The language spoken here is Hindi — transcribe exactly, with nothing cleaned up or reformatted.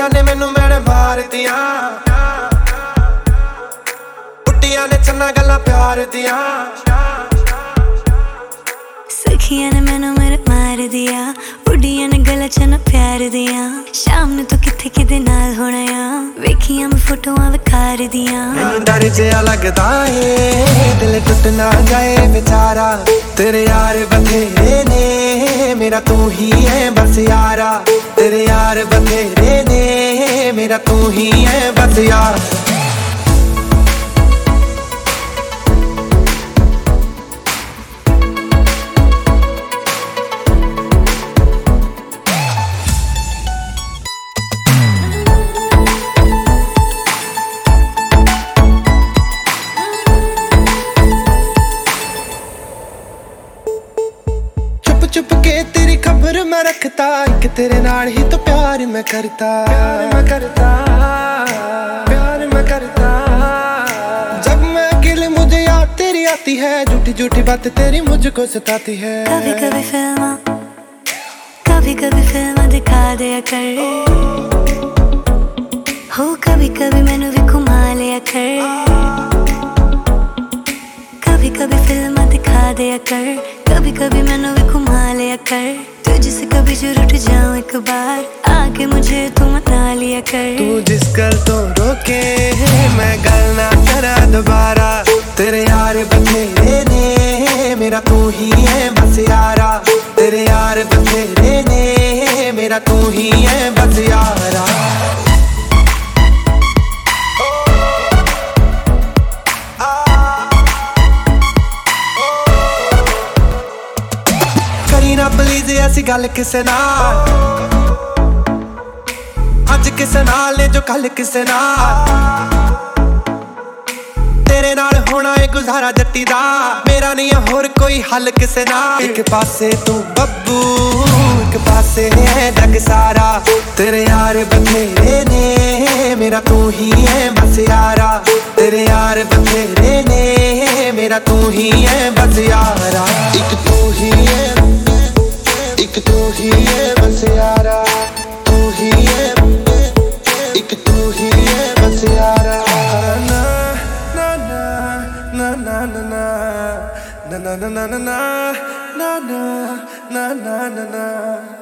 कुड़ियां ने मैनू मैड़े मार दियां, बुड्डियां ने चन्ना गल्लां प्यार दियां। सखियां ने मैनू मेरे मार दिया, बुड्डियां ने गल्लां चन्ना प्यार दियां। शाम नू तू किथे किदे नाल होना आ, वेखियां मैं फोटोआं विखार दियां। मैनू डर जिहा लगदा ए दिल टुट ना जाए बेचारा, तेरे यार बथेरे ने मेरा तू ही है बस यारा, तेरे यार बथेरे ने मेरा तू ही है बस यार। चुप के तेरी खबर मैं रखता, एक तेरे नाल ही तो प्यार मैं करता, प्यार मैं करता, प्यार मैं करता। जब मैं अकेले मुझे याद तेरी आती है, झूठी झूठी बातें तेरी मुझको सताती है। कभी कभी फिल्म कभी कभी फिल्म दिखा दिया कर, हो कभी कभी मैनू भी घुमा लिया कर। कभी कभी फिल्म दिखा दिया कर, कभी कभी मैनू भी घुमा लिया कर। तुझसे कभी जरूर उठ जाऊं एक बार, आके मुझे तू मना लिया कर। तू जिस गल तो रोके मैं गल ना करा दोबारा, तेरे यार बथेरे ने मेरा तू ही है बस यारा, तेरे यार बथेरे ने मेरा तू ही है बस यारा। ना प्लीज ऐसी गल किसे नाल, अज किसे नाल ने जो कल किसे नाल। तेरे नाल होना है गुजारा जट्टी दा, मेरा नहीं है होर कोई हल किसे नाल। एक पासे तू बब्बू एक पासे है जग सारा, तेरे यार बथेरे ने मेरा तू ही है बस यारा, तेरे यार बथेरे ने मेरा तू ही है बस यारा। एक तू ही है, एक तू ही है बस यारा, तू ही है, एक तू ही है बस यारा। ना ना ना ना ना ना ना ना ना ना ना ना ना ना ना ना ना।